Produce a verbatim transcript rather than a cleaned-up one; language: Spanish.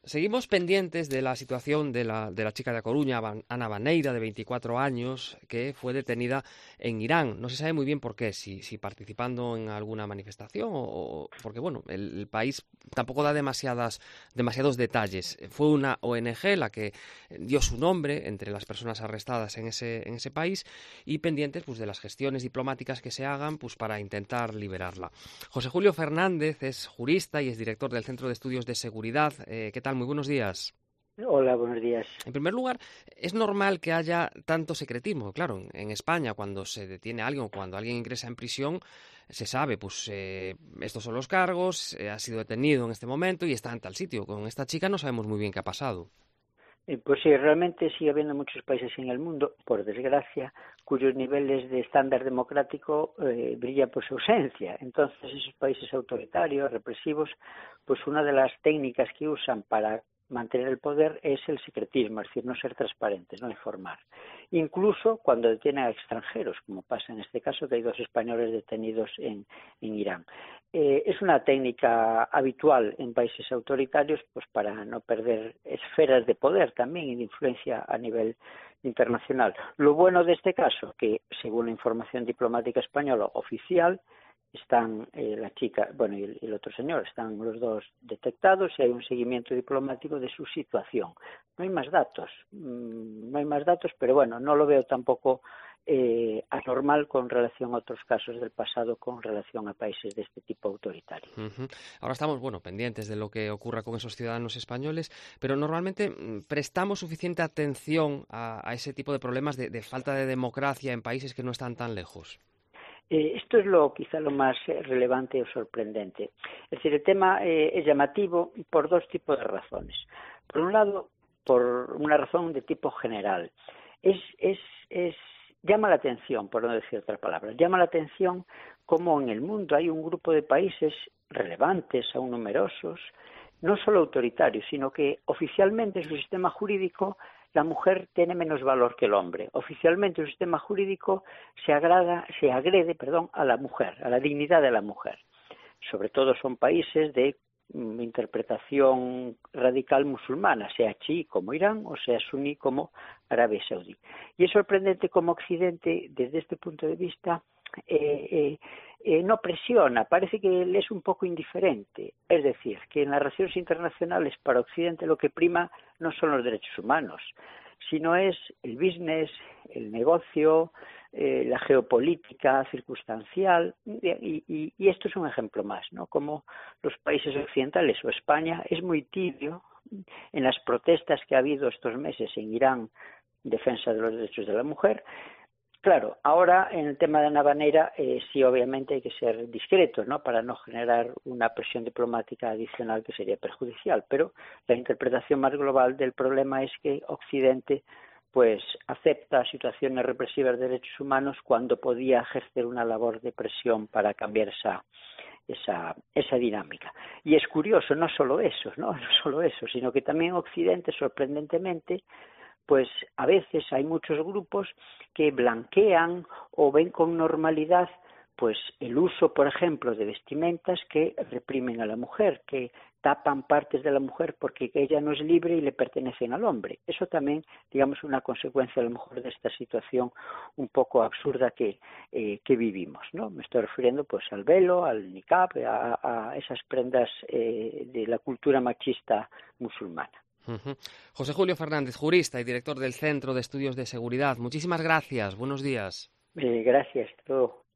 Seguimos pendientes de la situación de la, de la chica de A Coruña, Ana Baneira, de veinticuatro años, que fue detenida en Irán. No se sabe muy bien por qué, si, si participando en alguna manifestación o... Porque, bueno, el, el país tampoco da demasiadas, demasiados detalles. Fue una O N G la que dio su nombre entre las personas arrestadas en ese, en ese país y pendientes pues, de las gestiones diplomáticas que se hagan pues, para intentar liberarla. José Julio Fernández es jurista y es director del Centro de Estudios de Seguridad. Eh, ¿Qué tal? Muy buenos días. Hola, buenos días. En primer lugar, es normal que haya tanto secretismo. Claro, en, en España, cuando se detiene a alguien o cuando alguien ingresa en prisión, se sabe, pues, eh, estos son los cargos, eh, ha sido detenido en este momento y está en tal sitio. Con esta chica no sabemos muy bien qué ha pasado. Eh, pues sí, realmente sigue habiendo muchos países en el mundo, por desgracia, cuyos niveles de estándar democrático eh, brillan por su ausencia. Entonces, esos países autoritarios, represivos, pues una de las técnicas que usan para mantener el poder es el secretismo, es decir, no ser transparentes, no informar. Incluso cuando detienen a extranjeros, como pasa en este caso, que hay dos españoles detenidos en, en Irán. Eh, es una técnica habitual en países autoritarios pues para no perder esferas de poder también y de influencia a nivel internacional. Lo bueno de este caso, que según la información diplomática española oficial, están eh, la chica, bueno, y el, y el otro señor, están los dos detectados y hay un seguimiento diplomático de su situación. No hay más datos, mmm, no hay más datos, pero bueno, no lo veo tampoco eh, anormal con relación a otros casos del pasado, con relación a países de este tipo autoritario. Uh-huh. Ahora estamos, bueno, pendientes de lo que ocurra con esos ciudadanos españoles, pero normalmente prestamos suficiente atención a, a ese tipo de problemas de, de falta de democracia en países que no están tan lejos. Eh, esto es lo quizá lo más eh, relevante o sorprendente. Es decir, el tema eh, es llamativo por dos tipos de razones. Por un lado, por una razón de tipo general. Es, es, es, llama la atención, por no decir otras palabras, llama la atención cómo en el mundo hay un grupo de países relevantes, aún numerosos, no solo autoritarios, sino que oficialmente en su sistema jurídico la mujer tiene menos valor que el hombre. Oficialmente en su sistema jurídico se, agrada, se agrede perdón, a la mujer, a la dignidad de la mujer. Sobre todo son países de mm, interpretación radical musulmana, sea chií como Irán o sea suní como Arabia Saudí. Y es sorprendente cómo Occidente, desde este punto de vista, eh, eh, eh, no presiona, parece que él es un poco indiferente. Es decir, que en las relaciones internacionales para Occidente lo que prima no son los derechos humanos, sino es el business, el negocio, eh, la geopolítica circunstancial, y, y, y esto es un ejemplo más, ¿no? Como los países occidentales o España es muy tibio en las protestas que ha habido estos meses en Irán en defensa de los derechos de la mujer. Claro, ahora en el tema de Ana Baneira eh, sí obviamente hay que ser discretos, ¿no? Para no generar una presión diplomática adicional que sería perjudicial, pero la interpretación más global del problema es que Occidente pues acepta situaciones represivas de derechos humanos cuando podía ejercer una labor de presión para cambiar esa esa esa dinámica. Y es curioso, no solo eso, ¿no? No solo eso, sino que también Occidente sorprendentemente pues a veces hay muchos grupos que blanquean o ven con normalidad pues el uso, por ejemplo, de vestimentas que reprimen a la mujer, que tapan partes de la mujer porque ella no es libre y le pertenecen al hombre. Eso también, digamos, es una consecuencia a lo mejor de esta situación un poco absurda que, eh, que vivimos, ¿no? Me estoy refiriendo pues al velo, al niqab, a, a esas prendas eh, de la cultura machista musulmana. Uh-huh. José Julio Fernández, jurista y director del Centro de Estudios de Seguridad. Muchísimas gracias. Buenos días. Eh, gracias. Hasta luego.